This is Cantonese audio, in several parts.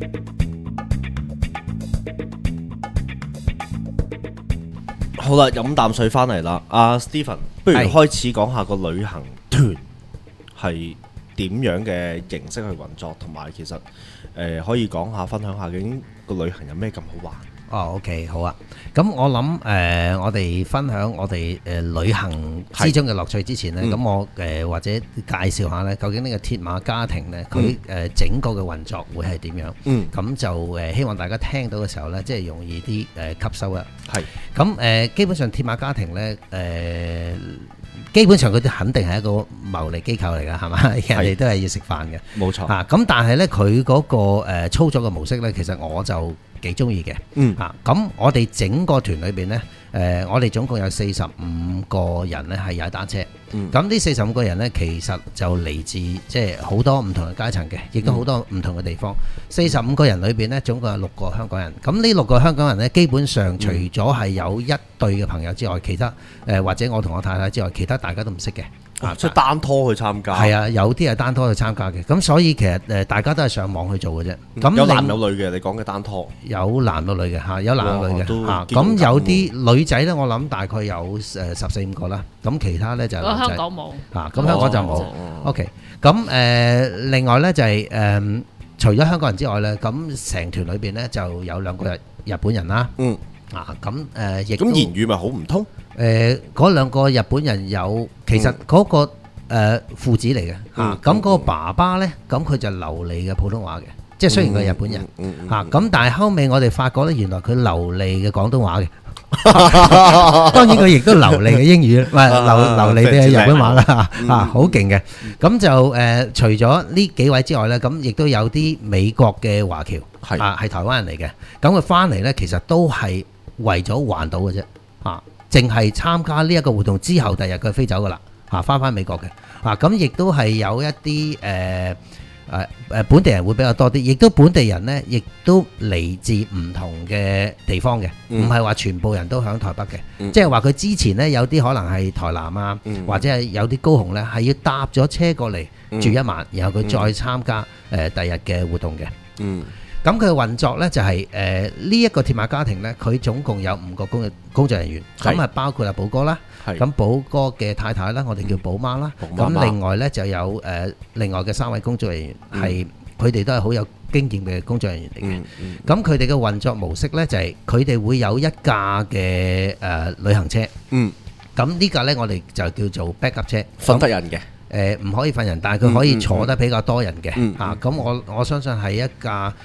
好啦，飲啖水翻嚟啦，阿 Stephen，不如開始講下個旅行團係點樣嘅形式去運作，同埋其實可以講下分享下究竟個旅行有咩咁好玩？ 哦，OK，好啊。咁我諗我哋分享我哋旅行之中嘅樂趣之前呢，咁我或者介紹下呢，究竟呢個鐵馬家庭呢，佢整個嘅運作會係點樣？咁就希望大家聽到嘅時候呢，即係容易啲吸收啦。係。咁基本上鐵馬家庭呢，基本上佢哋肯定係一個牟利機構嚟㗎，係嘛？人哋都係要食飯嘅。冇錯。咁但係呢，佢嗰個操作嘅模式呢，其實我就幾中意嘅。咁我哋整個團裏邊呢，我哋總共有45個人呢係踩單車。咁呢45個人呢，其實就嚟自即係好多唔同嘅階層嘅，亦都好多唔同嘅地方。45個人裏邊呢，總共有6個香港人。咁呢6個香港人呢，基本上除咗係有一對嘅朋友之外，其他或者我同我太太之外，其他大家都唔識嘅。 即係單拖去參加。係啊，有啲係單拖去參加嘅。咁所以其實大家都係上網去做嘅啫。咁有男有女嘅，你講嘅單拖。 有男有女嘅嚇，有男有女嘅嚇。咁有啲女仔咧，我諗大概有14-15個啦。咁其他咧就香港冇嚇，咁香港就冇。OK，咁另外咧就係除咗香港人之外咧，咁成團裏邊咧就有2個日本人啦。咁亦咁言語咪好唔通？ 嗰2個日本人有，其實嗰個父子嚟嘅嚇，咁嗰個爸爸咧，咁佢就流利嘅普通話嘅，即係雖然佢係日本人嚇，咁但係後尾我哋發覺咧，原來佢流利嘅廣東話嘅，當然佢亦都流利嘅英語，唔係流利嘅日本話啦嚇，好勁嘅。咁就除咗呢幾位之外咧，咁亦都有啲美國嘅華僑係台灣人嚟嘅，咁佢翻嚟咧，其實都係為咗環島嘅啫嚇。淨係參加呢一個活動之後，第日佢飛走噶啦嚇，翻美國嘅咁亦都係有一啲本地人會比較多啲，亦都本地人呢，亦都嚟自唔同嘅地方嘅，唔係話全部人都喺台北嘅，即係話佢之前呢，有啲可能係台南啊，或者係有啲高雄呢，係要搭咗車過嚟住一晚，然後佢再參加第日嘅活動嘅。咁佢嘅運作呢，就係呢一個鐵馬家庭呢，佢總共有5個工作人員，咁係包括阿寶哥啦，咁寶哥嘅太太啦，我哋叫寶媽啦，咁另外呢，就有另外嘅3位工作人員，係佢哋都係好有經驗嘅工作人員嚟嘅。咁佢哋嘅運作模式呢，就係佢哋會有一架嘅旅行車，咁呢架呢，我哋就叫做 backup 車， 瞓得人嘅， 唔可以瞓人，但係佢可以坐得比較多人嘅嚇。咁我相信係一架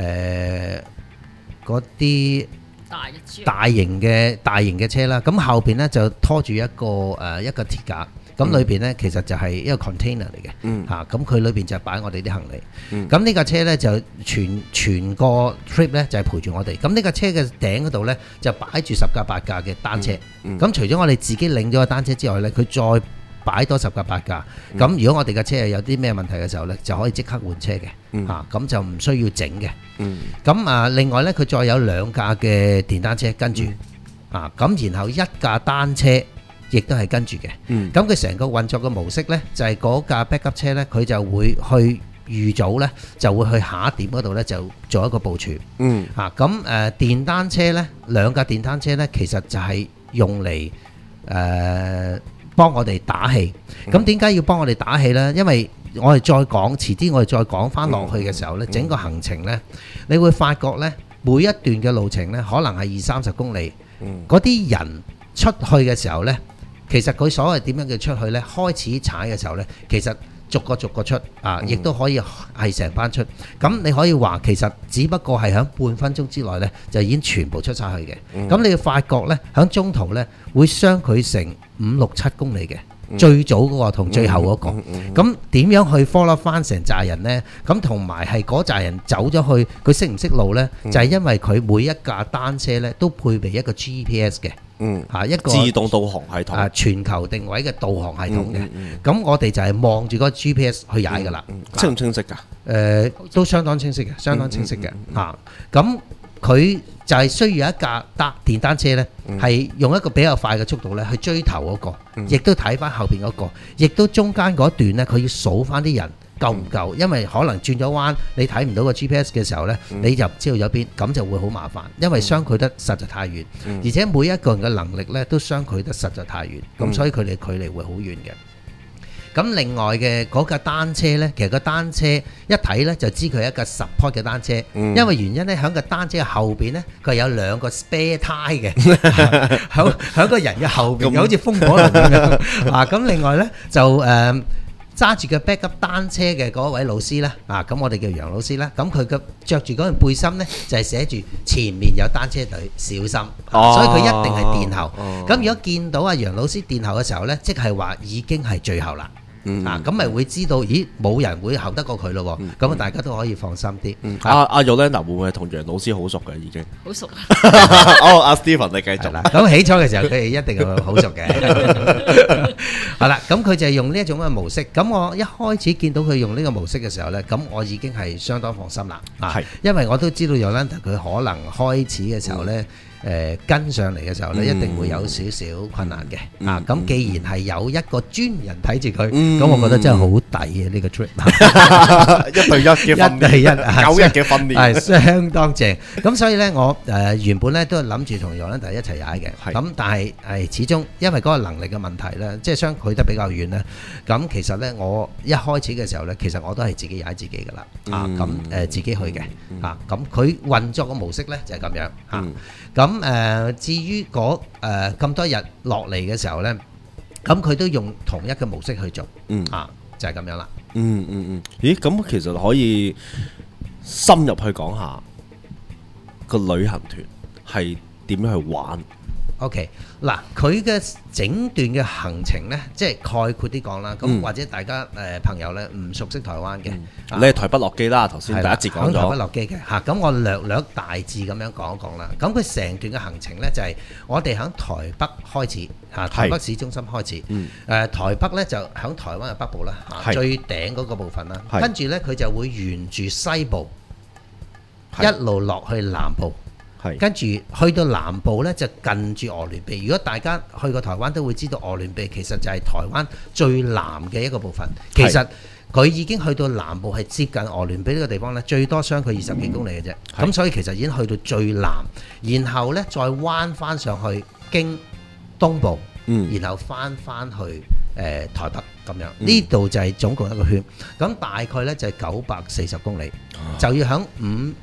嗰啲大型嘅車啦，咁後邊呢就拖住一個鐵架，咁裏邊呢其實就係一個 container 嚟嘅嚇，咁佢裏邊就擺我哋啲行李。咁呢架車呢就全個 trip 呢就係陪住我哋。咁呢架車嘅頂嗰度呢就擺住10架8架嘅單車。咁除咗我哋自己領咗個單車之外呢，佢再擺多10架8架，咁如果我哋嘅車有啲咩問題嘅時候呢，就可以即刻換車嘅嚇，咁就唔需要整嘅。咁另外呢，佢再有2架嘅電單車跟住咁然後1架單車亦都係跟住嘅。咁佢成個運作嘅模式呢，就係嗰架 backup 車呢，佢就會去預早呢，就會去下一點嗰度呢，就做一個部署。咁電單車呢，2架電單車呢，其實就係用嚟幫我哋打氣。咁點解要幫我哋打氣呢？因為我哋再講，遲啲我哋再講翻落去嘅時候呢，整個行程呢，你會發覺呢，每一段嘅路程呢，可能係20-30公里。嗰啲人出去嘅時候呢，其實佢所謂點樣嘅出去呢，開始踩嘅時候呢，其實逐個出亦都可以係成班出。咁你可以話其實只不過係喺半分鐘之內呢，就已經全部出晒去嘅。咁你會發覺呢，喺中途呢，會相距成5-6-7公里嘅。最早嗰個同最後嗰個，咁點樣去 follow 翻成紮人呢？咁同埋係嗰紮人走咗去，佢識唔識路呢？就係因為佢每一架單車呢都配備一個 GPS 嘅，一個自動導航系統， 全球定位嘅導航系統嘅。咁我哋就係望住嗰個 GPS 去踩噶啦。 清唔清晰㗎？ 都相當清晰嘅，相當清晰嘅嚇。咁佢就係需要一架電單車呢，係用一個比較快嘅速度呢去追頭嗰個，亦都睇翻後邊嗰個，亦都中間嗰段呢，佢要數翻啲人夠唔夠？因為可能轉咗彎，你睇唔到個 GPS 嘅時候呢，你就唔知道有邊，咁就會好麻煩，因為相距得實在太遠，而且每一個人嘅能力呢都相距得實在太遠，咁所以佢哋距離會好遠嘅。咁另外嘅嗰架單車呢，其實個單車一睇呢就知佢係一架 support 嘅單車，因為原因呢，喺個單車嘅後邊呢，佢有兩個 spare tyre 嘅，喺個人嘅後邊，好似風火輪咁樣啊！咁另外呢，就揸住個 backup 單車嘅嗰位老師呢，啊咁我哋叫楊老師啦，咁佢嘅着住嗰件背心呢，就係寫住前面有單車隊小心，所以佢一定係殿後。咁如果見到阿楊老師殿後嘅時候呢，即係話已經係最後啦。咁咪會知道，咦冇人會後得過佢咯，咁大家都可以放心啲。 阿 Yolanda 會唔會同楊老師好熟嘅已經？ 好熟啊！ 哦，阿 Steven 你繼續啦。 咁起初嘅時候佢哋一定係好熟嘅。係啦，咁佢就係用呢一種嘅模式。咁我一開始見到佢用呢個模式嘅時候呢，咁我已經係相當放心啦。係，因為我都知道 Yolanda 佢可能開始嘅時候呢。跟上嚟嘅時候呢，一定會有少少困難嘅。咁既然係有一個專人睇住佢，咁我覺得真係好抵嘅呢個 trip。 1對1嘅訓練，1對19日嘅訓練， 係相當正。咁所以呢，我原本呢都係諗住同Yolanda一齊踩嘅。咁但係始終因為嗰個能力嘅問題呢，即係相距得比較遠呢。咁其實呢，我一開始嘅時候呢，其實我都係自己踩自己㗎啦。咁自己去嘅。咁佢運作嘅模式呢，就係咁樣。咁至於嗰咁多日落嚟嘅時候呢，咁佢都用同一個模式去做，就係咁樣啦。 咦，咁其實可以深入去講下個旅行團係點樣去玩 ？OK， 嗱，佢嘅整段嘅行程呢，即係概括啲講啦。咁或者大家朋友呢唔熟悉台灣嘅， 你係台北落機啦，頭先第一節講咗。 台北落機嘅嚇，咁我略大致咁樣講一講啦。咁佢成段嘅行程呢，就係我哋喺台北開始嚇，台北市中心開始。台北呢就喺台灣嘅北部啦，最頂嗰個部分啦。跟住呢，佢就會沿住西部一路落去南部。跟住去到南部呢，就近住鵝鑾鼻。如果大家去過台灣都會知道，鵝鑾鼻其實就係台灣最南嘅一個部分。其實佢已經去到南部係接近鵝鑾鼻呢個地方呢，最多相距20幾公里嘅啫。咁所以其實已經去到最南，然後呢，再彎翻上去經東部，然後翻去台北咁樣。呢度就係總共一個圈。咁大概呢，就係940公里，就要喺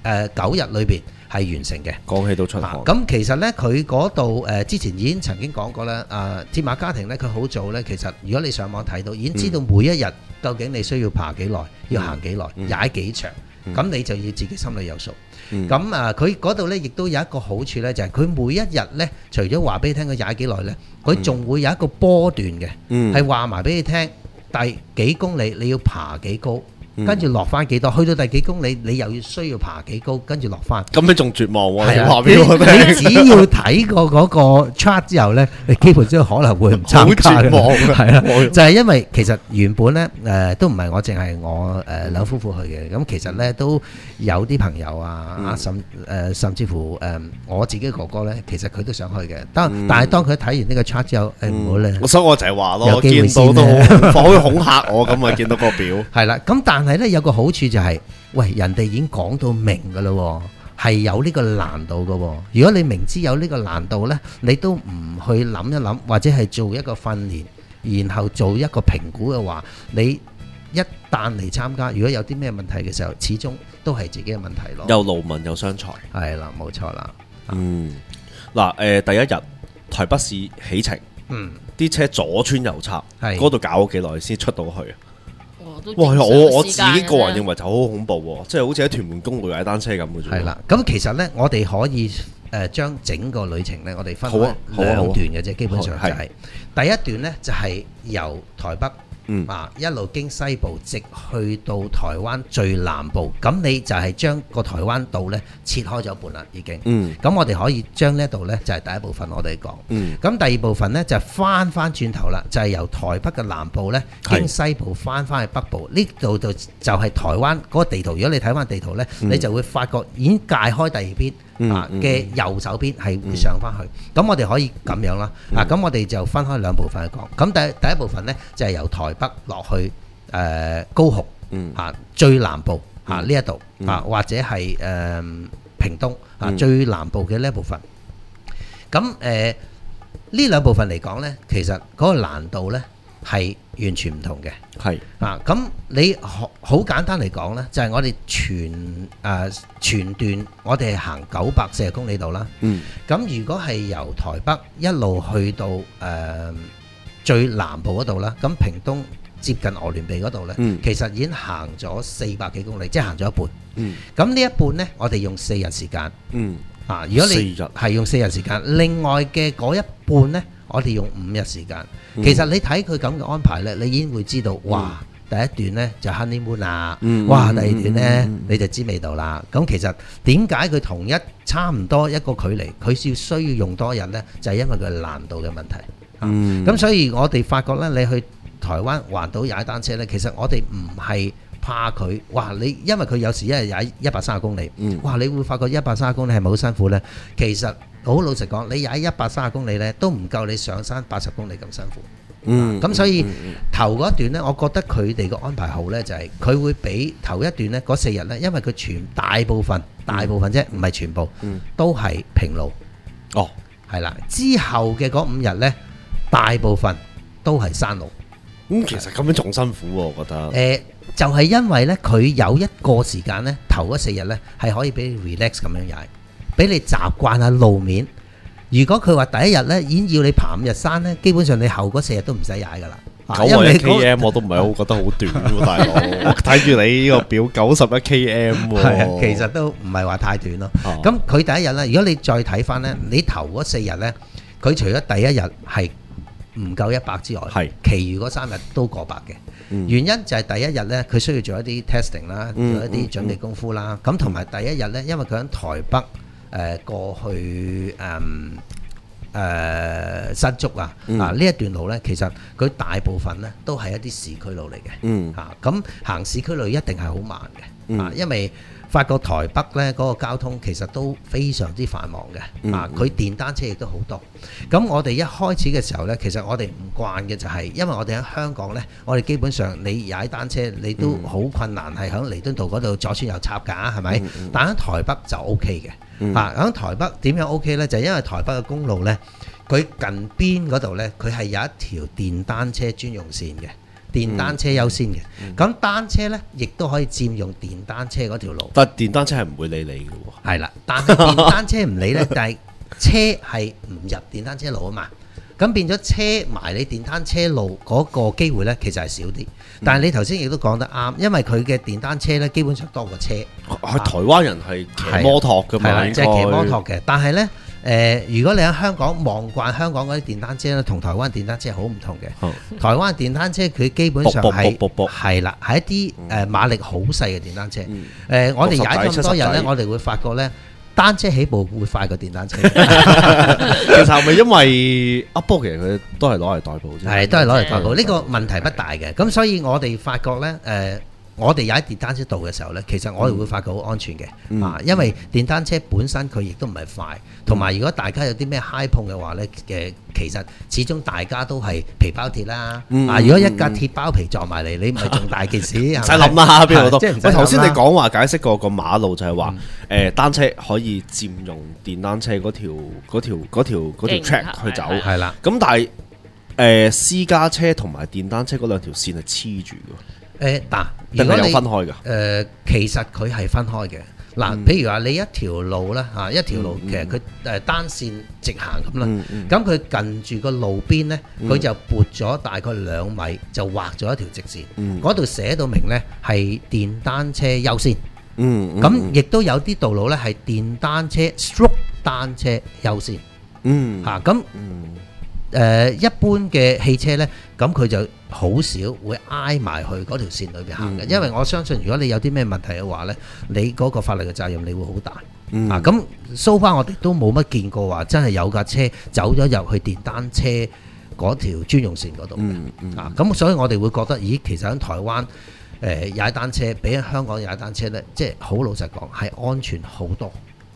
9日裏邊係完成嘅。講起都出汗。 咁其實呢，佢嗰度之前已經曾經講過啦。鐵馬家庭呢，佢好早呢，其實如果你上網睇到，已經知道每一日究竟你需要爬幾耐，要行幾耐，踩幾長，咁你就要自己心裏有數。咁佢嗰度呢，亦都有一個好處呢，就係佢每一日呢，除咗話俾你聽佢踩幾耐呢，佢仲會有一個波段嘅，係話埋俾你聽第幾公里你要爬幾高。跟住落翻幾多，去到第幾公里，你又要需要爬幾高，跟住落翻。咁你仲絕望喎？ 係啊，你只要睇過嗰個 chart 之後呢，你基本上可能會唔參加嘅。好絕望，係啦，就係因為其實原本呢，都唔係我淨係我兩夫婦去嘅，咁其實呢都有啲朋友啊，甚至乎我自己哥哥呢，其實佢都想去嘅。但係當佢睇完呢個 chart 之後，唔好咧。 所以我就係話咯，見到都好恐嚇我咁啊！見到個表係啦，咁但係咧有個好處就係，喂，人哋已經講到明噶啦，係有呢個難度噶。如果你明知有呢個難度呢，你都唔去諗一諗，或者係做一個訓練，然後做一個評估嘅話，你一旦嚟參加，如果有啲咩問題嘅時候，始終都係自己嘅問題咯。 又勞民又傷財。係啦，冇錯啦。 嗱，第一日台北市起程，啲車左穿右插，嗰度搞咗幾耐先出到去啊？哇！我自己個人認為就好恐怖喎，即係好似喺屯門公路踩單車咁嘅啫。 係啦，咁其實呢，我哋可以將整個旅程呢，我哋分開兩段嘅啫，基本上就係第一段呢，就係由台北一路經西部直去到台灣最南部，咁你就係將個台灣島呢切開咗一半啦，已經。咁我哋可以將呢度呢，就係第一部分我哋講。咁第二部分呢，就翻轉頭啦，就係由台北嘅南部呢經西部翻去北部，呢度就係台灣嗰個地圖。如果你睇翻地圖呢，你就會發覺已經界開第二邊。嘅右手邊係會上翻去，咁我哋可以咁樣啦。咁我哋就分開兩部分去講。咁第一部分呢，就係由台北落去高雄最南部呢一度或者係屏東最南部嘅呢一部分。咁呢兩部分嚟講呢，其實嗰個難度呢係完全唔同嘅。 係咁你好簡單嚟講呢，就係我哋全段我哋係行940公里度啦。咁如果係由台北一路去到最南部嗰度啦，咁屏東接近鵝鑾鼻嗰度呢，其實已經行咗400幾公里，即係行咗一半。咁呢一半呢，我哋用4日時間。如果你係用4日時間，另外嘅嗰一半呢，我哋用5日時間。其實你睇佢咁嘅安排呢，你已經會知道，哇！第一段呢就 honeymoon 啦，哇！第二段呢你就知味道啦。咁其實點解佢同一差唔多一個距離，佢需要用多日呢？就係因為佢難度嘅問題。咁所以我哋發覺呢，你去台灣環島踩單車呢，其實我哋唔係怕佢，哇！你因為佢有時一日踩130公里，哇！你會發覺130公里係咪好辛苦呢？其實好老實講，你踩130公里呢，都唔夠你上山80公里咁辛苦。咁所以頭嗰一段呢，我覺得佢哋個安排好呢，就係佢會俾頭一段呢嗰4日呢，因為佢大部分啫，唔係全部，都係平路。係啦，之後嘅嗰5日呢，大部分都係山路。 其實咁樣仲辛苦喎，我覺得。 就係因為呢，佢有一個時間呢，頭嗰4日呢，係可以俾你 relax 咁樣踩，俾你習慣下路面。如果佢話第一日呢已經要你爬5日山呢，基本上你後嗰4日都唔使踩噶啦。 91 km 我都唔係好覺得好短喎，大佬。我睇住你呢個表91 km 喎。 其實都唔係話太短咯。咁佢第一日呢，如果你再睇翻呢，你頭嗰4日呢，佢除咗第一日係唔夠100之外，其餘嗰3日都過100嘅。原因就係第一日呢，佢需要做一啲 testing 啦，做一啲準備功夫啦。咁同埋第一日呢，因為佢喺台北過去新竹呢一段路呢，其實佢大部分呢都係一啲市區路嚟嘅。咁行市區路一定係好慢嘅。因為發覺台北呢嗰個交通其實都非常之繁忙嘅。佢電單車亦都好多。咁我哋一開始嘅時候呢，其實我哋唔慣嘅就係，因為我哋喺香港呢，我哋基本上你踩單車你都好困難，係喺彌敦道嗰度左穿右插㗎，係咪？但喺台北就 OK 嘅。喺台北點樣 OK 呢？就係因為台北嘅公路呢，佢近邊嗰度呢，佢係有一條電單車專用線嘅。電單車優先嘅，咁單車呢亦都可以佔用電單車嗰條路。 但係電單車係唔會理你嘅喎。 係啦，但係電單車唔理呢，但係車係唔入電單車路啊嘛。咁變咗車埋你電單車路嗰個機會呢，其實係少啲。但係你頭先亦都講得啱，因為佢嘅電單車呢，基本上多過車。 係台灣人係騎摩托㗎嘛， 即係騎摩托嘅。但係呢。如果你喺香港望慣香港嗰啲電單車咧，同台灣電單車好唔同嘅。台灣電單車佢基本上係啦，係一啲馬力好細嘅電單車。我哋踩咁多日呢，我哋會發覺呢，單車起步會快過電單車。其實係咪因為不過其實佢都係攞嚟代步啫？ 係都係攞嚟代步，呢個問題不大嘅。咁所以我哋發覺呢。我哋踩電單車道嘅時候呢，其實我哋會發覺好安全嘅。因為電單車本身佢亦都唔係快，同埋如果大家有啲咩揩碰嘅話呢，其實始終大家都係皮包鐵啦。如果一架鐵包皮撞埋嚟，你唔係仲大件事？唔使諗啦，邊度都。喂，頭先你講話解釋過個馬路就係話，單車可以佔用電單車嗰條 track 去走， 係啦。 咁但係私家車同埋電單車嗰兩條線係黐住嘅。 如果你有分開㗎？ 其實佢係分開嘅。譬如話你一條路啦，一條路其實佢單線直行咁啦，咁佢近住個路邊呢，佢就撥咗大概2米，就畫咗一條直線。嗰度寫到明呢係電單車優先。咁亦都有啲道路呢係電單車 stroke 單車優先。咁一般嘅汽車呢，咁佢就好少會挨埋去嗰條線裏邊行嘅，因為我相信如果你有啲咩問題嘅話呢，你嗰個法律嘅責任你會好大。咁so far我哋都冇乜見過話真係有架車走咗入去電單車嗰條專用線嗰度嘅。咁所以我哋會覺得，咦，其實喺台灣踩單車比喺香港踩單車呢，即係好老實講係安全好多。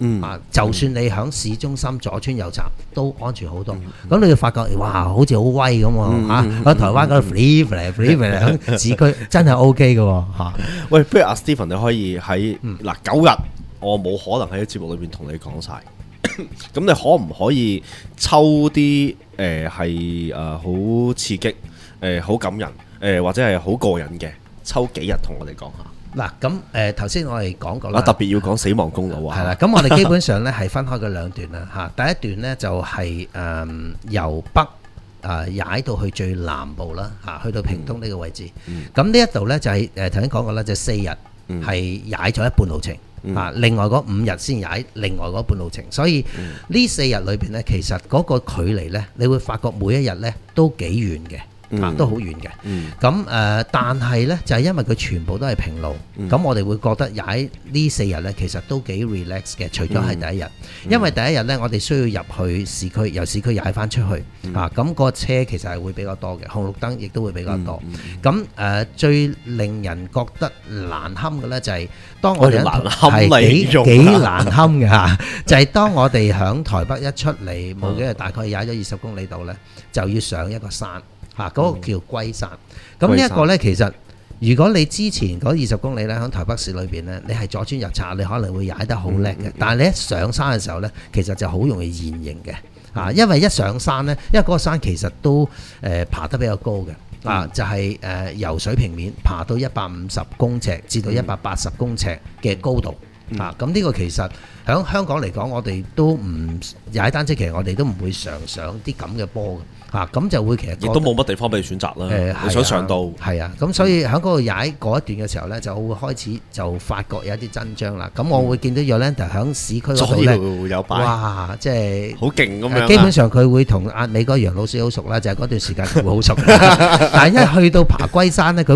就算你響市中心左穿右插都安全好多。咁你會發覺哇，好似好威咁喎嚇！喺台灣嗰度 free 嚟響市區真係 OK 嘅喎嚇。 喂，不如阿 Stephen 你可以喺嗱9日，我冇可能喺節目裏邊同你講晒。咁你可唔可以抽啲係好刺激好感人或者係好過癮嘅，抽幾日同我哋講下？ 嗱，咁頭先我哋講過啦， 特別要講死亡公路啊， 係啦，咁我哋基本上咧係分開嘅兩段啦嚇。第一段咧就係由北踩到去最南部啦嚇，去到屏東呢個位置。咁呢一度咧就係頭先講過啦，就4日係踩咗一半路程。另外嗰5日先踩另外嗰半路程，所以呢4日裏邊呢，其實嗰個距離呢，你會發覺每一日呢都幾遠嘅。都好遠嘅。咁但係呢，就係因為佢全部都係平路，咁我哋會覺得踩呢4日呢，其實都幾 relax 嘅。除咗係第一日，因為第一日呢，我哋需要入去市區，由市區踩翻出去咁個車其實係會比較多嘅，紅綠燈亦都會比較多。咁最令人覺得難堪嘅呢，就係當我哋係幾難堪嘅嚇，就係當我哋響台北一出嚟冇幾日，大概踩咗20公里度呢，就要上一個山。嗰個叫龜山，咁呢一個呢，其實如果你之前嗰20公里呢，喺台北市裏邊呢，你係左穿右插，你可能會踩得好叻嘅。但係你一上山嘅時候呢，其實就好容易現形嘅。因為一上山呢，因為嗰個山其實都爬得比較高嘅，就係由水平面爬到150公尺至到180公尺嘅高度。咁呢個其實喺香港嚟講，我哋都唔踩單車，其實我哋都唔會常上啲咁嘅坡嘅。咁就會其實亦都冇乜地方俾你選擇啦。你想上到係啊，咁所以喺嗰度踩嗰一段嘅時候呢，就會開始就發覺有一啲真章啦。咁我會見到 Yolanda 喺市區嗰度呢， 有擺哇，即係好勁咁樣。 基本上佢會同阿美國楊老師好熟啦，就係嗰段時間佢會好熟。但係一去到爬龜山呢，佢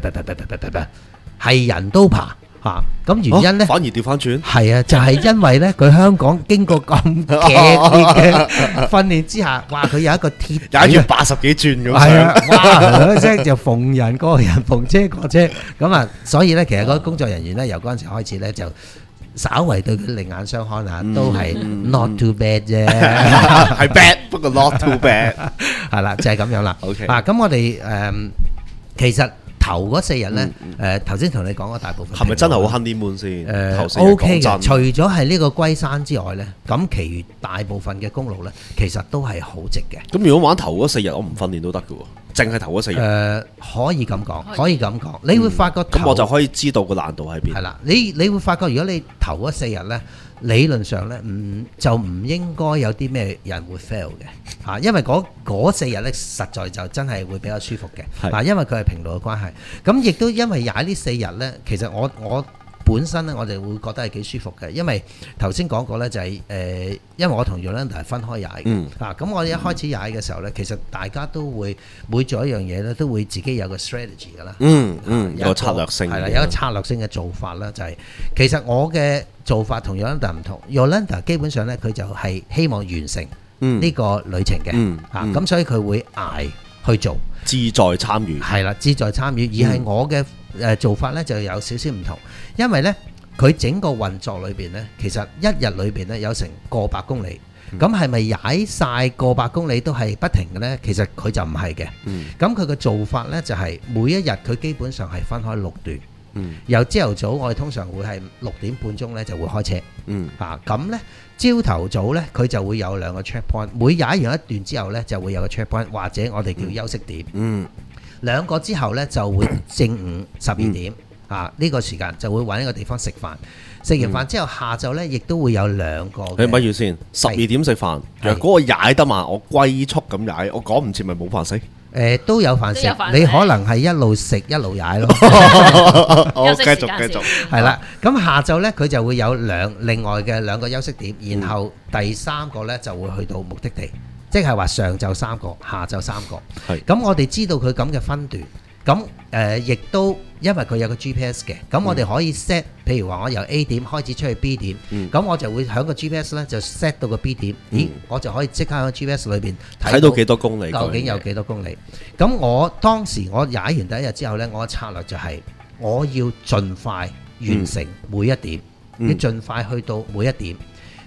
係人都爬。咁原因呢， 反而調翻轉， 係啊，就係因為呢，佢香港經過咁劇烈嘅訓練之下，哇！佢有一個鐵踩住80幾轉咁， 係啊，哇！一聲就逢人過人，逢車過車，咁啊，所以呢，其實嗰個工作人員呢，由嗰陣時開始呢，就稍為對佢另眼相看啊，都係 not too bad 啫， 係 bad 不過 not too bad， 係啦，就係咁樣啦。 OK， 咁我哋其實。頭嗰4日呢，頭先同你講嗰大部分係咪真係好 honeymoon 先 ？OK 嘅，除咗係呢個龜山之外呢，咁其餘大部分嘅公路呢，其實都係好直嘅。 咁如果玩頭嗰4日，我唔訓練都得嘅喎，淨係頭嗰4日。 可以咁講，可以咁講。你會發覺咁我就可以知道個難度喺邊。 係啦，你會發覺如果你頭嗰4日呢，理論上呢，就唔應該有啲咩人會 fail 嘅，因為嗰4日呢，實在就真係會比較舒服嘅，因為佢係平路嘅關係。咁亦都因為踩呢4日呢，其實我本身呢，我哋會覺得係幾舒服嘅，因為頭先講過呢，就係因為我同 Yolanda 係分開踩嘅，咁我哋一開始踩嘅時候呢，其實大家都會每做一樣嘢呢，都會自己有個 strategy 㗎啦， 有策略性， 係啦，有個策略性嘅做法啦，就係其實我嘅做法同 Yolanda 唔同 ，Yolanda 基本上呢，佢就係希望完成呢個旅程嘅，咁所以佢會捱去做， 志在參與， 係啦，志在參與，而係我嘅做法呢就有少少唔同，因為呢，佢整個運作裏邊呢，其實一日裏邊呢有成過百公里，咁係咪踩晒過百公里都係不停嘅呢？其實佢就唔係嘅，咁佢嘅做法呢，就係每一日佢基本上係分開6段。由朝頭早我哋通常會係6點半鐘呢就會開車，咁呢朝頭早呢佢就會有2個 check point， 每踩完一段之後呢就會有個 check point， 或者我哋叫休息點，2個之後呢就會正午12點呢個時間就會揾一個地方食飯，食完飯之後下晝呢亦都會有2個。 你咪住先，12點食飯，若果我踩得慢，我龜速咁踩，我趕唔切咪冇飯食。 都有飯食，你可能係一路食一路踩咯。 我繼續， 係啦。咁下晝呢，佢就會有另外嘅2個休息點，然後第3個呢就會去到目的地，即係話上晝3個，下晝3個。咁我哋知道佢咁嘅分段，咁亦都因為佢有個 GPS 嘅，咁我哋可以 set，譬如話我由 A 點開始出去 B 點，咁我就會喺個 GPS 呢就 set 到個 B 點，咦，我就可以即刻喺 GPS 裏邊睇到幾多公里， 究竟有幾多公里？咁我當時我踩完第一日之後呢，我嘅策略就係我要盡快完成每一點，要盡快去到每一點。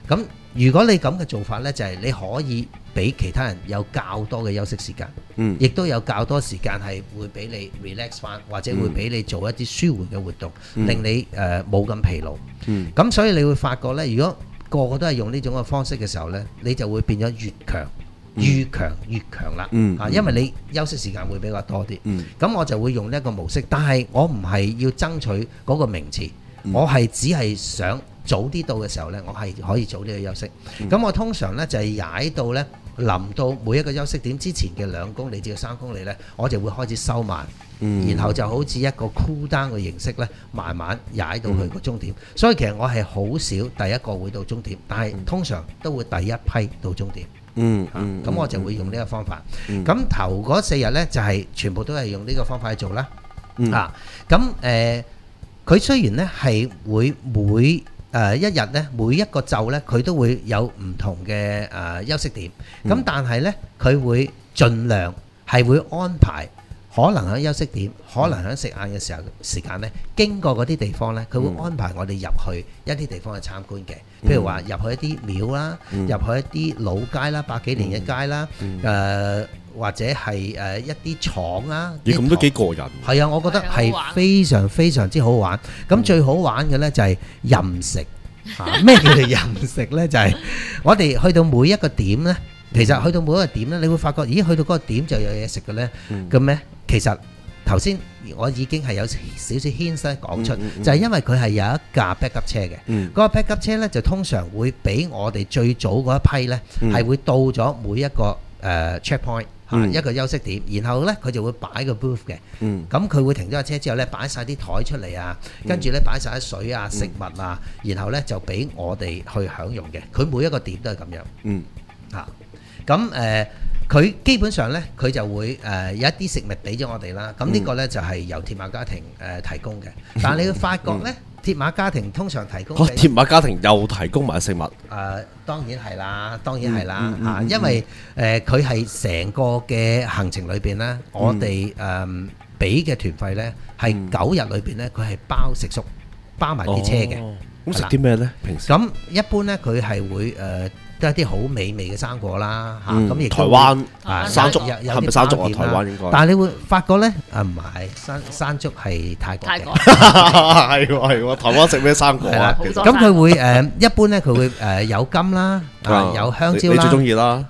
咁如果你咁嘅做法呢，就係你可以俾其他人有較多嘅休息時間，亦都有較多時間係會俾你 relax 翻，或者會俾你做一啲舒緩嘅活動，令你冇咁疲勞。咁所以你會發覺呢，如果個個都係用呢種嘅方式嘅時候呢，你就會變咗越強越強啦。因為你休息時間會比較多啲。咁我就會用呢一個模式，但係我唔係要爭取嗰個名次，我係只係想早啲到嘅時候呢，我係可以早啲去休息。咁我通常呢，就係踩到呢，臨到每一個休息點之前嘅2公里至3公里呢，我就會開始收慢，然後就好似一個 cool down 嘅形式呢，慢慢踩到去個終點。所以其實我係好少第一個會到終點，但係通常都會第一批到終點。咁我就會用呢個方法。咁頭嗰4日呢，就係全部都係用呢個方法去做啦。咁佢雖然呢係會每一日呢，每一個晝呢，佢都會有唔同嘅休息點。咁但係呢，佢會盡量係會安排，可能喺休息點，可能喺食晏嘅時間呢，經過嗰啲地方呢，佢會安排我哋入去一啲地方去參觀嘅。譬如話入去一啲廟啦，入去一啲老街啦，100幾年嘅街啦，或者係一啲廠啊。 咁都幾過癮。 係啊，我覺得係非常非常之好玩。咁最好玩嘅呢就係任食。咩叫做任食呢？就係我哋去到每一個點呢，其實去到每一個點呢，你會發覺，咦，去到嗰個點就有嘢食嘅呢。咁咩？其實頭先我已經係有少少 hint 講出，就係因為佢係有一架 backup 車嘅。嗰個 backup 車呢，就通常會俾我哋最早嗰一批呢，係會到咗每一個checkpoint。一個休息點，然後呢，佢就會擺個 booth 嘅。咁佢會停咗架車之後呢，擺晒啲台出嚟啊，跟住呢，擺晒啲水啊、食物啊，然後呢，就俾我哋去享用嘅。佢每一個點都係咁樣。咁佢基本上呢，佢就會有一啲食物俾咗我哋啦。咁呢個呢，就係由鐵馬家庭提供嘅。但係你會發覺呢，鐵馬家庭通常提供嘅鐵馬家庭又提供埋食物。 當然係啦，當然係啦嚇，因為佢係成個嘅行程裏邊呢，我哋俾嘅團費呢，係9日裏邊呢，佢係包食宿，包埋啲車嘅。 咁食啲咩呢？平時咁一般呢，佢係會都係啲好美味嘅生果啦嚇，咁亦台灣山竹係咪山竹啊？台灣應該。 但係你會發覺咧，唔係山竹係泰國嘅。 係喎，台灣食咩生果啊？ 咁佢會一般咧，佢會有柑啦，有香蕉啦。 你最中意啦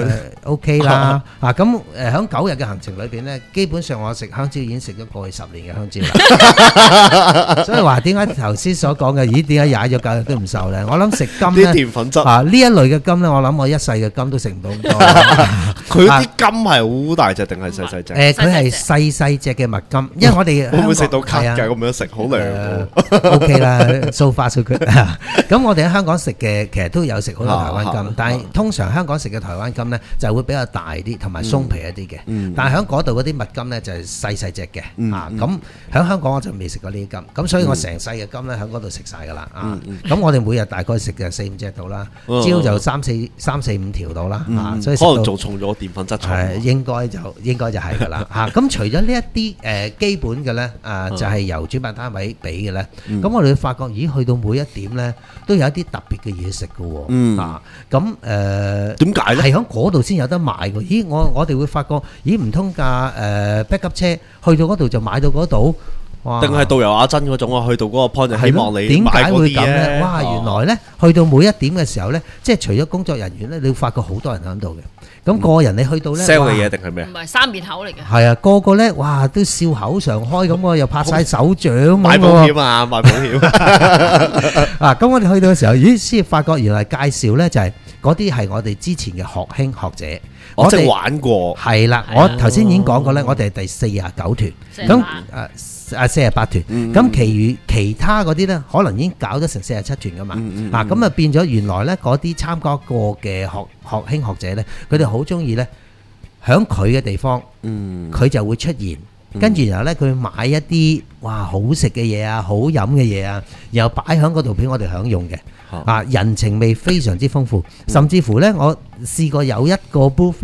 ？OK 啦咁喺9日嘅行程裏邊咧，基本上我食香蕉已經食咗過去10年嘅香蕉啦。所以話點解頭先所講嘅，咦？點解踩咗9日都唔瘦咧？我諗食柑咧， 啲澱粉質呢一類嘅柑咧，我諗我一世嘅柑都食唔到咁多。 佢啲柑係好大隻定係細細隻？ 佢係細細隻嘅蜜柑，因為我哋會唔會食到咳㗎？咁樣食好涼。 OK 啦，so far so good。咁我哋喺香港食嘅其實都有食好多台灣柑，但係通常香港食嘅台灣柑咧就會比較大啲，同埋鬆皮一啲嘅。但係喺嗰度嗰啲蜜柑咧就係細細隻嘅。咁喺香港我就未食過呢啲柑，咁所以我成世嘅柑咧喺嗰度食晒㗎啦。咁我哋每日大概食嘅4-5隻到啦，朝就3-4-5條到啦。所以可能做重咗澱粉質重。 應該就係㗎啦嚇。咁除咗呢一啲基本嘅咧，就係由主辦單位俾嘅咧。咁我哋會發覺，咦，去到每一點咧，都有一啲特別嘅嘢食嘅喎。咁點解咧？ 係喺嗰度先有得買嘅。咦，我哋會發覺，咦，唔通架backup 車去到嗰度就買到嗰度？ 定係導遊阿珍嗰種啊？去到嗰個 point 就希望你買嗰啲嘢。 哇！原來咧，去到每一點嘅時候咧，即係除咗工作人員咧，你會發覺好多人喺度嘅。咁個人你去到咧 sell 嘅嘢定係咩？ 唔係三面口嚟嘅。 係啊，個個咧，哇，都笑口常開咁喎，又拍晒手掌。 買保險啊，買保險。 咁我哋去到嘅時候，咦，先發覺原來介紹咧就係嗰啲係我哋之前嘅學兄學姐。 我即係玩過。係啦，我頭先已經講過咧，我哋係第49團。咁48團。咁其他嗰啲咧，可能已經搞咗成47團噶嘛。咁啊變咗原來咧嗰啲參加過嘅學兄學姐咧，佢哋好中意咧，響佢嘅地方，佢就會出現。跟住然後咧，佢買一啲哇好食嘅嘢啊，好飲嘅嘢啊，然後擺喺嗰度俾我哋享用嘅。人情味非常之豐富，甚至乎咧，我試過有一個 booth 咧，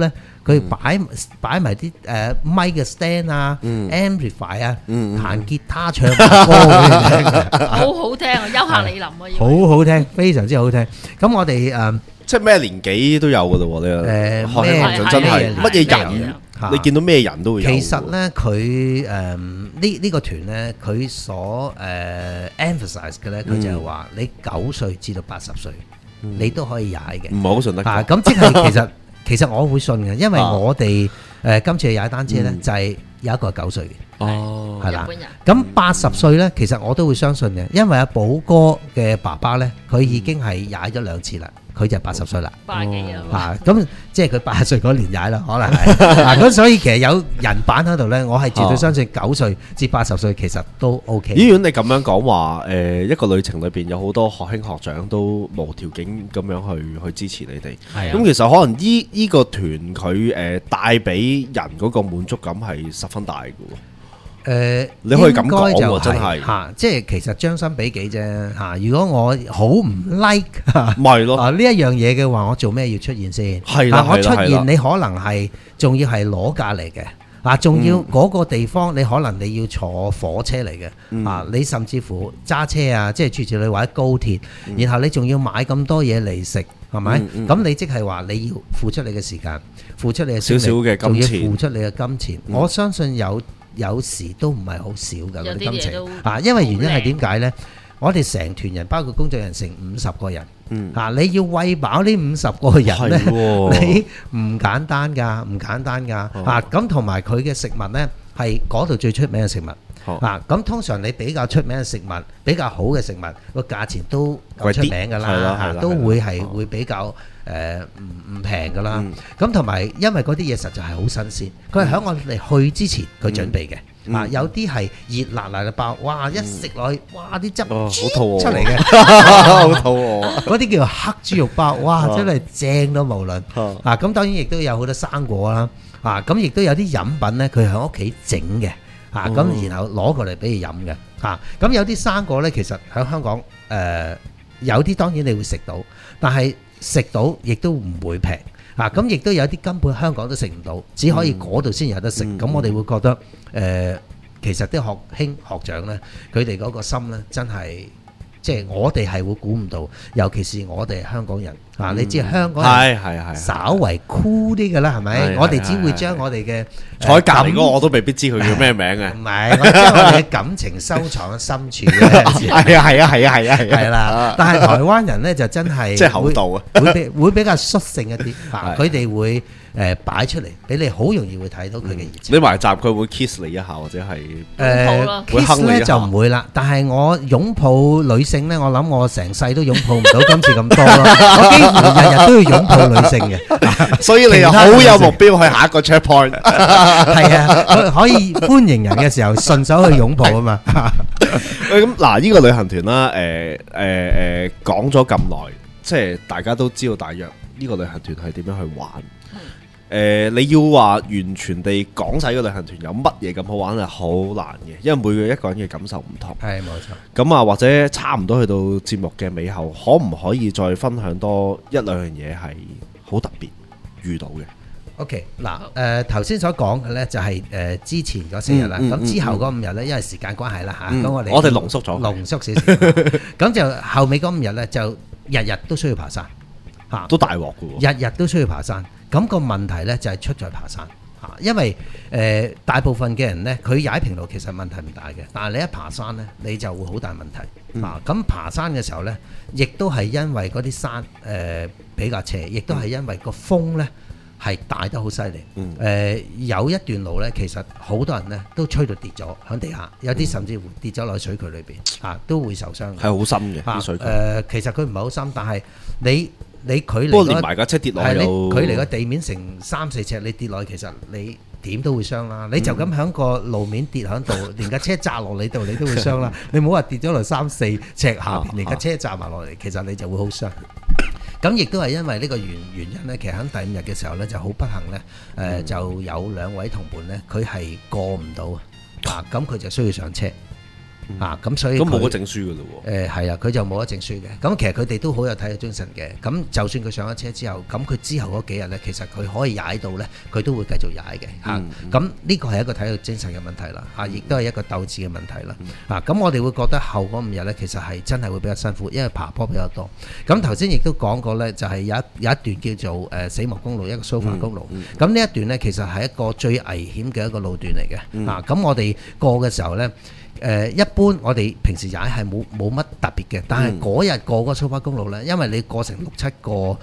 佢擺埋啲咪嘅 stand 啊、amplify 啊，彈吉他唱歌俾你聽嘅， 好好聽啊，優客李林啊， 好好聽，非常之好聽。咁我哋即係咩年紀都有噶咯喎，呢個學興學長真係乜嘢人，你見到咩人都會有。 其實咧，佢呢個團咧，佢所emphasize 嘅咧，佢就係話你9歲至到80歲，你都可以踩嘅。 唔係好信得過。 咁即係其實我會信嘅，因為我哋今次踩單車咧，就係有一個係9歲嘅。 哦， 係啦。咁80歲咧，其實我都會相信嘅，因為阿寶哥嘅爸爸咧，佢已經係踩咗2次啦。佢就80歲啦 ，80幾啊！ 咁即係佢80歲嗰年踩啦，可能係咁，所以其實有人版喺度咧，我係絕對相信9歲至80歲其實都 OK。 咦？如果你咁樣講話，一個旅程裏邊有好多學兄學長都無條件咁樣去支持你哋，咁其實可能依個團佢帶俾人嗰個滿足感係十分大嘅喎。你可以咁講喎，真係嚇，即係其實將心比己啫嚇。如果我好唔 like 咪咯呢一樣嘢嘅話，我做咩要出現先？ 係啦， 我出現你可能係仲要係攞價嚟嘅，仲要嗰個地方你可能你要坐火車嚟嘅，你甚至乎揸車啊，即係住住你或者高鐵，然後你仲要買咁多嘢嚟食，係咪？咁你即係話你要付出你嘅時間，付出你嘅少少嘅金錢， 仲要付出你嘅金錢。我相信有時都唔係好少㗎嗰啲金錢，因為原因係點解呢？我哋成團人包括工作人員成50個人，你要餵飽呢50個人呢，你唔簡單㗎，唔簡單㗎。咁同埋佢嘅食物呢，係嗰度最出名嘅食物。咁通常你比較出名嘅食物，比較好嘅食物，個價錢都夠出名㗎啦，都會會比較唔平㗎啦。咁同埋因為嗰啲嘢實在係好新鮮，佢係喺我哋去之前佢準備嘅。有啲係熱辣辣嘅包，哇！一食落去，哇！啲汁好肚餓出嚟嘅， 好肚餓。 嗰啲叫做黑豬肉包，哇！真係正到無論。咁當然亦都有好多生果啦。咁亦都有啲飲品咧，佢喺屋企整嘅。咁然後攞過嚟俾你飲嘅。咁有啲生果咧，其實喺香港有啲當然你會食到，但係食到亦都唔會平。咁亦都有啲根本香港都食唔到，只可以嗰度先有得食。咁我哋會覺得其實啲學兄學長呢，佢哋嗰個心呢，真係即係我哋係會估唔到，尤其是我哋香港人你知香港人係稍為酷啲嘅啦，係咪？我哋只會將我哋嘅坐喺隔離嗰個我都未必知佢叫咩名嘅。 唔係，我將我哋嘅感情收藏喺深處嘅。係啦。但係台灣人呢，就真係即係厚道啊， 會比較率性一啲。佢哋會擺出嚟俾你，好容易會睇到佢嘅熱情。 你埋閘佢會 kiss 你一下，或者係會哼你一下就唔會啦。但係我擁抱女性呢，我諗我成世都擁抱唔到今次咁多咯。我幾乎日日都要擁抱女性嘅， 所以你又好有目標去下一個 check point。 係啊，可以歡迎人嘅時候順手去擁抱啊嘛。 咁嗱，呢個旅行團啦，講咗咁耐，即係大家都知道大約呢個旅行團係點樣去玩。你要話完全地講晒個旅行團有乜嘢咁好玩係好難嘅，因為每個人嘅感受唔同。 係冇錯。 咁啊，或者差唔多去到節目嘅尾後，可唔可以再分享多一兩樣嘢係好特別遇到嘅 ？OK， 嗱，頭先所講嘅呢就係之前嗰4日啦，咁之後嗰5日呢，因為時間關係啦嚇，咁我哋濃縮咗， 濃縮少少，咁就後尾嗰5日呢，就日日都需要爬山嚇， 都大鑊嘅喎， 日日都需要爬山。咁個問題呢，就係出在爬山嚇，因為大部分嘅人呢，佢踩平路其實問題唔大嘅，但係你一爬山呢，你就會好大問題嚇。咁爬山嘅時候呢，亦都係因為嗰啲山比較斜，亦都係因為個風呢係大得好犀利。有一段路呢，其實好多人呢都吹到跌咗喺地下，有啲甚至乎跌咗落水渠裏邊嚇，都會受傷嘅。 係好深嘅啲水渠。 其實佢唔係好深，但係你距離， 不過連埋架車跌落去， 你距離個地面成3-4尺，你跌落去，其實你點都會傷啦。你就咁喺個路面跌喺度，連架車砸落你度，你都會傷啦。你唔好話跌咗落3-4尺下邊，連架車砸埋落嚟，其實你就會好傷。咁亦都係因為呢個原因呢，其實喺第5日嘅時候呢，就好不幸呢，就有2位同伴呢，佢係過唔到啊，咁佢就需要上車。 咁所以咁冇得證書㗎咯喎。 係啊，佢就冇得證書嘅。咁其實佢哋都好有體育精神嘅。咁就算佢上咗車之後，咁佢之後嗰幾日呢，其實佢可以踩到呢，佢都會繼續踩嘅嚇。咁呢個係一個體育精神嘅問題啦，亦都係一個鬥志嘅問題啦。咁我哋會覺得後嗰5日呢，其實係真係會比較辛苦，因為爬坡比較多。咁頭先亦都講過呢，就係有一段叫做死亡公路，一個蘇花公路。咁呢一段呢，其實係一個最危險嘅一個路段嚟嘅。咁我哋過嘅時候呢，一般我哋平時踩係冇乜特別嘅，但係嗰日過嗰個蘇花公路呢，因為你過成6-7個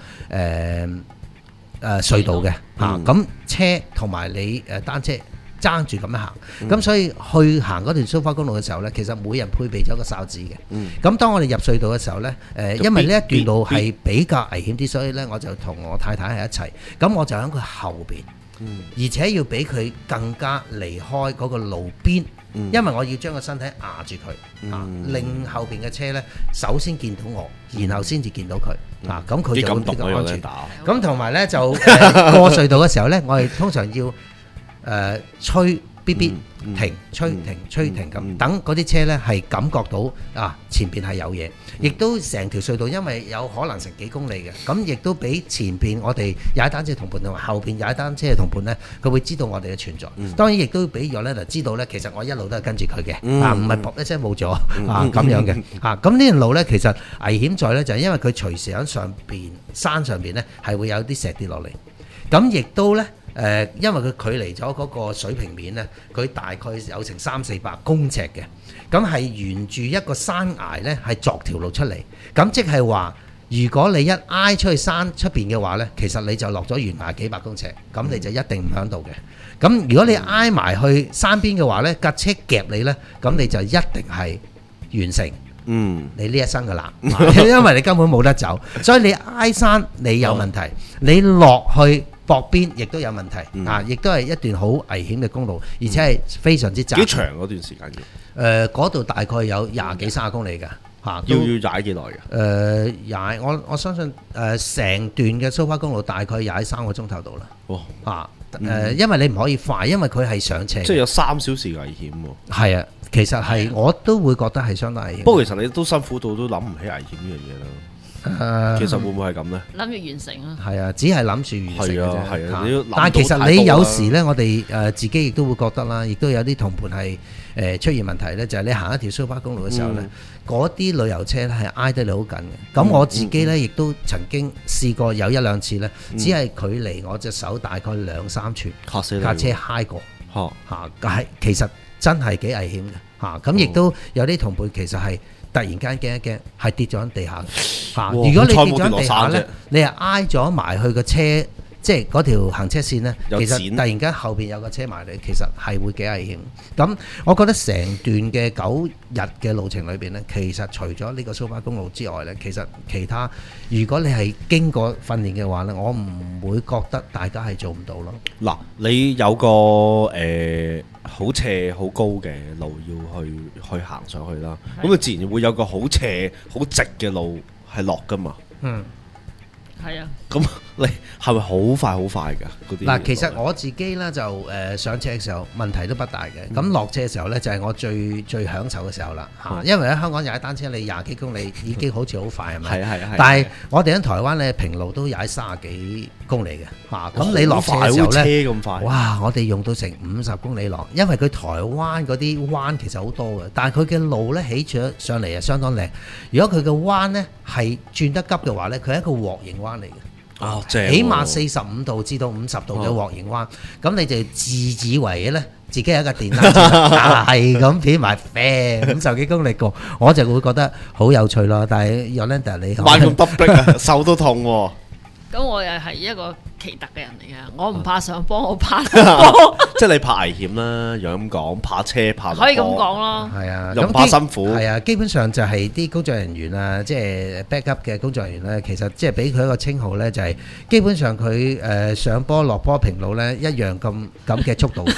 隧道嘅咁車同埋你單車爭住咁樣行，咁所以去行嗰條蘇花公路嘅時候呢，其實每人配備咗個哨子嘅。咁當我哋入隧道嘅時候呢，因為呢一段路係比較危險啲，所以呢我就同我太太係一齊，咁我就喺佢後邊，而且要俾佢更加離開嗰個路邊。因為我要將個身體壓住佢，令後邊嘅車呢首先見到我，然後先至見到佢，咁佢就會比較安全。咁同埋呢，就過隧道嘅時候呢，我哋通常要吹嗶嗶停，吹停吹停咁，等嗰啲車呢係感覺到前邊係有嘢，亦都成條隧道因為有可能成幾公里嘅，咁亦都俾前邊我哋踩單車同伴同埋後邊踩單車嘅同伴呢，佢會知道我哋嘅存在。當然亦都俾咗呢知道呢，其實我一路都係跟住佢嘅，唔係噗一聲冇咗咁樣嘅。咁呢條路呢，其實危險在呢，就係因為佢隨時喺山上邊呢係會有啲石跌落嚟，咁亦都呢。因為佢距離咗嗰個水平面呢，佢大概有成300-400公尺嘅，咁係沿住一個山崖呢，係鑿條路出嚟。咁即係話，如果你一挨出去山出邊嘅話呢，其實你就落咗懸崖幾百公尺，咁你就一定唔喺度嘅。咁如果你挨埋去山邊嘅話呢，架車夾你呢，咁你就一定係完成你呢一生噶啦，因為你根本冇得走，所以你挨山你有問題，你落去駁邊亦都有問題，亦都係一段好危險嘅公路，而且係非常之窄。 幾長嗰段時間要？ 嗰度大概有20幾30公里㗎， 要踩幾耐㗎？ 踩我相信成段嘅蘇花公路大概踩3個鐘頭到啦。因為你唔可以快，因為佢係上斜。 即係有3小時危險喎。 係啊，其實係我都會覺得係相當危險。 不過其實你都辛苦到都諗唔起危險呢樣嘢啦。其實會唔會係咁呢？ 諗住完成咯。 係啊，只係諗住完成嘅啫。 係啊， 但係其實你有時呢，我哋自己亦都會覺得啦，亦都有啲同伴係出現問題呢，就係你行一條蘇花公路嘅時候呢，嗰啲旅遊車呢係挨得你好緊嘅。咁我自己呢，亦都曾經試過有1-2次呢，只係距離我隻手大概2-3寸，架車揩過但係其實真係幾危險嘅咁亦都有啲同伴其實係突然間驚一驚，係跌咗喺地下。如果你跌咗喺地下呢，你係挨咗埋去個車，即係嗰條行車線呢，其實突然間後邊有個車埋嚟，其實係會幾危險。咁我覺得成段嘅9日嘅路程裏邊呢，其實除咗呢個蘇花公路之外呢，其實其他如果你係經過訓練嘅話呢，我唔會覺得大家係做唔到咯。 嗱，你有個好斜好高嘅路要去行上去啦，咁佢自然會有個好斜好直嘅路係落噶嘛。 係啊。 咁你係咪好快好快㗎？嗰啲嗱，其實我自己呢，就上車嘅時候問題都不大嘅，咁落車嘅時候呢，就係我最享受嘅時候啦因為喺香港踩單車你20幾公里已經好似好快係咪？係。但係我哋喺台灣呢，平路都踩30幾公里嘅咁你落車嘅時候呢， 咁快哇！我哋用到成50公里落，因為佢台灣嗰啲彎其實好多嘅，但係佢嘅路呢，起咗上嚟係相當靚。如果佢嘅彎呢係轉得急嘅話呢，佢係一個鑊形彎嚟嘅。起碼45度至到50度嘅鑊形彎，咁你就自以為呢，自己係一個電單車，係咁片埋啡50幾公里過，我就會覺得好有趣咯。但係Yolanda你慢咁得逼啊，手都痛喎。 咁我又係一個奇特嘅人嚟嘅，我唔怕上坡，我怕落坡。 即係你怕危險啦，又咁講，怕車怕落坡。 可以咁講咯。 係啊， 又唔怕辛苦。 係啊，基本上就係啲工作人員啊，即係 backup 嘅工作人員咧，其實即係俾佢一個稱號咧，就係基本上佢上坡落坡平路咧一樣咁嘅速度。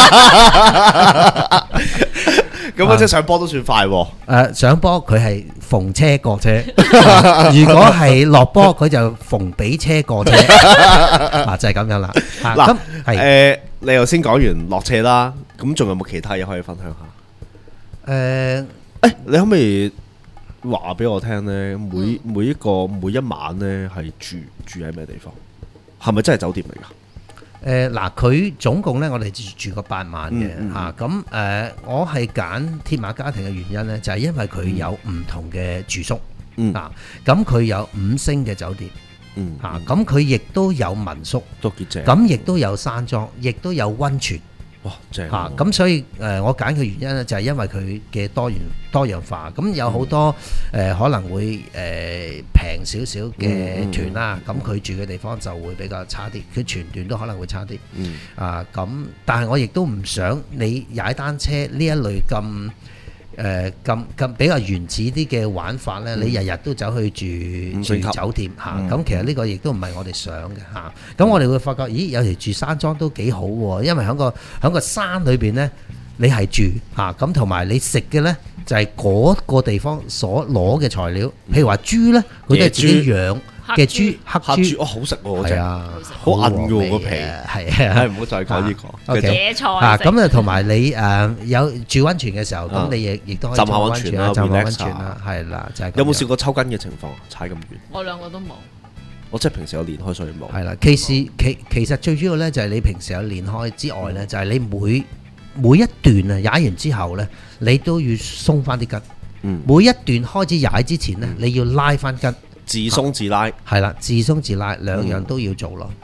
咁嗰隻上坡都算快喎。 上坡佢係逢車過車，如果係落坡佢就逢俾車過車，就係咁樣啦。 嗱，你頭先講完落斜啦，咁仲有冇其他嘢可以分享下？ 你可唔可以話俾我聽呢？每一晚呢係住喺咩地方？係咪真係酒店嚟㗎？ 嗱，佢總共咧，我哋住過8晚嘅嚇。咁我係揀鐵馬家庭嘅原因咧，就係因為佢有唔同嘅住宿啊。咁佢有5星嘅酒店嚇，咁佢亦都有民宿， 都幾正。 咁亦都有山莊，亦都有溫泉。 哇，正嚇！咁所以我揀嘅原因咧，就係因為佢嘅多樣化。咁有好多可能會平少少嘅團啦，咁佢住嘅地方就會比較差啲，佢全段都可能會差啲。咁但係我亦都唔想你踩單車呢一類咁比較原始啲嘅玩法呢，你日日都走去住酒店嚇，咁其實呢個亦都唔係我哋想嘅嚇。咁我哋會發覺，咦，有時住山莊都幾好喎，因為喺個山裏邊呢，你係住嚇，咁同埋你食嘅呢，就係嗰個地方所攞嘅材料，譬如話豬呢，佢都係自己養嘅豬，黑豬， 好食喎， 係啊， 好韌嘅喎個皮， 係啊， 唔好再講呢個。 野菜咁啊，同埋你有住溫泉嘅時候，咁你亦都可以浸下溫泉啦， 浸下溫泉啦，係啦，就係。 有冇試過抽筋嘅情況？踩咁遠？ 我兩個都冇。 我即係平時有練開，所以冇。 係啦，其實最主要咧就係你平時有練開之外咧，就係你每一段啊踩完之後咧，你都要鬆翻啲筋。每一段開始踩之前咧，你要拉翻筋。 自鬆自拉， 係啦，自鬆自拉兩樣都要做咯。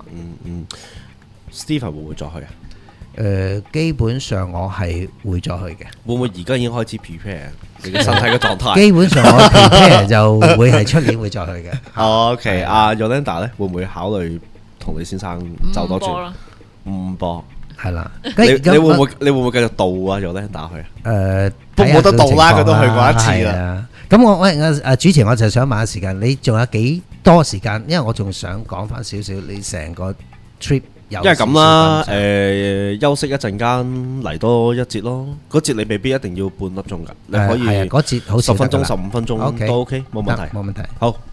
Stephen 會唔會再去啊？ 基本上我係會再去嘅。 會唔會而家已經開始 prepare 你嘅身體嘅狀態？ 基本上我 prepare 就會係出年會再去嘅。 OK，阿 Yolanda 咧會唔會考慮同你先生走多轉？5波係啦。 你會唔會繼續導啊 Yolanda 去啊？冇得導啦，佢都去過一次啦。 咁我主持，我就想問下時間，你仲有幾多時間？因為我仲想講翻少少你成個 trip 有。因為咁啦， 休息一陣間嚟多一節咯。嗰節你未必一定要半粒鐘㗎，你可以嗰節好 10分鐘、15分鐘都 OK，冇問題。 冇問題。 好。